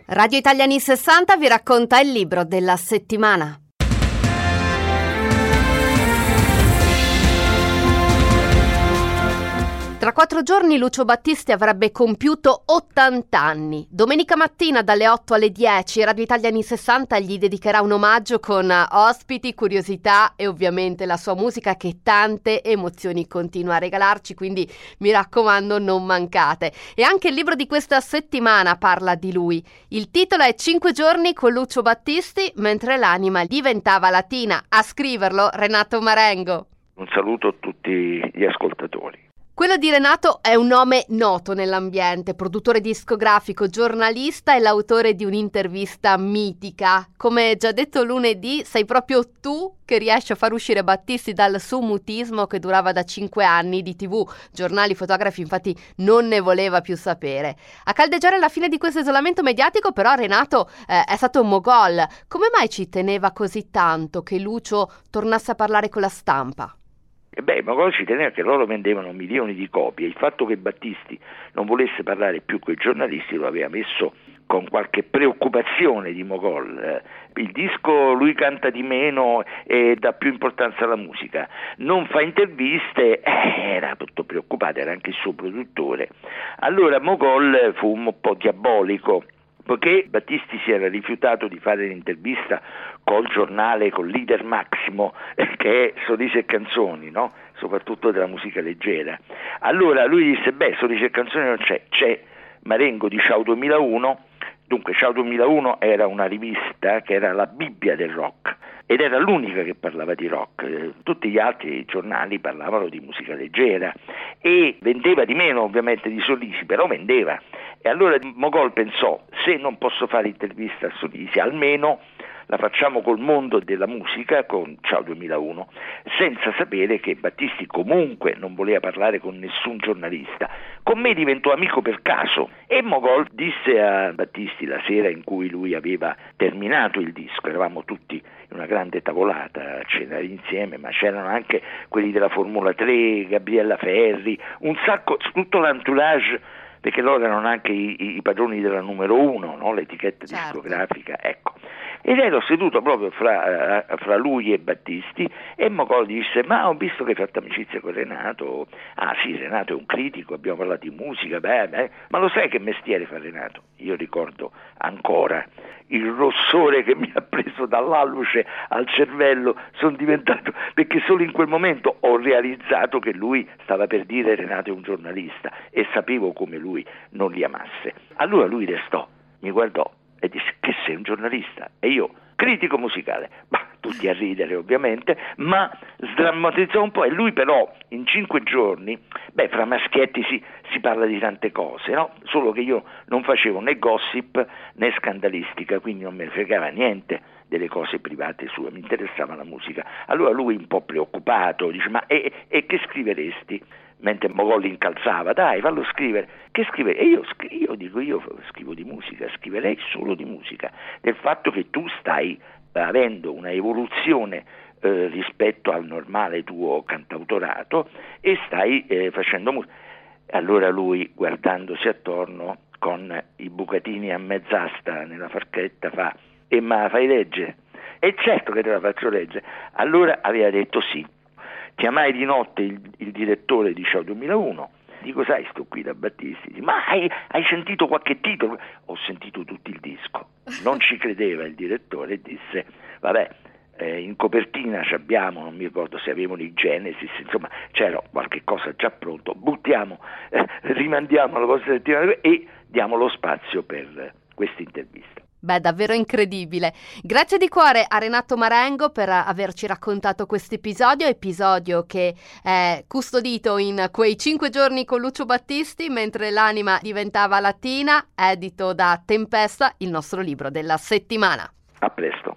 Radio Italia Anni 60 vi racconta il libro della settimana. Tra 4 giorni Lucio Battisti avrebbe compiuto 80 anni. Domenica mattina dalle 8 alle 10 Radio Italia Anni 60 gli dedicherà un omaggio con ospiti, curiosità e ovviamente la sua musica che tante emozioni continua a regalarci, quindi mi raccomando non mancate. E anche il libro di questa settimana parla di lui. Il titolo è 5 giorni con Lucio Battisti mentre l'anima diventava latina. A scriverlo Renato Marengo. Un saluto a tutti gli ascoltatori. Quello di Renato è un nome noto nell'ambiente, produttore discografico, giornalista e l'autore di un'intervista mitica. Come già detto lunedì, sei proprio tu che riesci a far uscire Battisti dal suo mutismo che durava da 5 anni di TV. Giornali, fotografi, infatti non ne voleva più sapere. A caldeggiare la fine di questo isolamento mediatico però Renato è stato un mogol. Come mai ci teneva così tanto che Lucio tornasse a parlare con la stampa? Mogol ci teneva che loro vendevano milioni di copie. Il fatto che Battisti non volesse parlare più con i giornalisti lo aveva messo con qualche preoccupazione di Mogol. Il disco lui canta di meno e dà più importanza alla musica, non fa interviste, era tutto preoccupato, era anche il suo produttore. Allora Mogol fu un po' diabolico, poiché Battisti si era rifiutato di fare l'intervista col giornale, col leader massimo, che è Sorrisi e Canzoni, no? Soprattutto della musica leggera. Allora lui disse, Sorrisi e Canzoni non c'è Marengo di Ciao 2001. Dunque Ciao 2001 era una rivista che era la Bibbia del rock ed era l'unica che parlava di rock. Tutti gli altri giornali parlavano di musica leggera e vendeva di meno ovviamente di Sorrisi, però vendeva. E allora Mogol pensò, se non posso fare intervista a Sorrisi, almeno la facciamo col mondo della musica con Ciao 2001, senza sapere che Battisti comunque non voleva parlare con nessun giornalista. Con me diventò amico per caso e Mogol disse a Battisti la sera in cui lui aveva terminato il disco, eravamo tutti in una grande tavolata a cenare insieme, ma c'erano anche quelli della Formula 3, Gabriella Ferri, un sacco, tutto l'entourage, perché loro erano anche i padroni della numero 1, no? L'etichetta discografica, ecco. Ed ero seduto proprio fra lui e Battisti e Mogol disse, ma ho visto che hai fatto amicizia con Renato. Ah sì, Renato è un critico, abbiamo parlato di musica, ma lo sai che mestiere fa Renato? Io ricordo ancora il rossore che mi ha preso dall'alluce al cervello, sono diventato, perché solo in quel momento ho realizzato che lui stava per dire Renato è un giornalista e sapevo come lui non li amasse. Allora lui restò, mi guardò e disse, che sei un giornalista? E io, critico musicale. Tutti a ridere ovviamente, ma sdrammatizzò un po'. E lui però in 5 giorni, fra maschietti si parla di tante cose, no? Solo che io non facevo né gossip né scandalistica, quindi non me ne fregava niente delle cose private sue, mi interessava la musica. Allora lui un po' preoccupato dice, ma e che scriveresti? Mentre Mogol incalzava, dai, fallo scrivere. Che scrivere? E io scrivo di musica, scriverei solo di musica, del fatto che tu stai avendo una evoluzione rispetto al normale tuo cantautorato e stai facendo musica. Allora lui, guardandosi attorno con i bucatini a mezz'asta nella forchetta, fa, e ma fai leggere? E certo che te la faccio leggere. Allora aveva detto sì. Chiamai di notte il direttore di Ciao 2001, dico, sai, sto qui da Battisti, ma hai sentito qualche titolo? Ho sentito tutto il disco. Non ci credeva il direttore e disse, in copertina abbiamo, non mi ricordo se avevano i Genesis, insomma c'era qualche cosa già pronto, rimandiamo alla prossima settimana e diamo lo spazio per questa intervista. Davvero incredibile. Grazie di cuore a Renato Marengo per averci raccontato questo episodio che è custodito in quei 5 giorni con Lucio Battisti mentre l'anima diventava latina, edito da Tempesta, il nostro libro della settimana. A presto.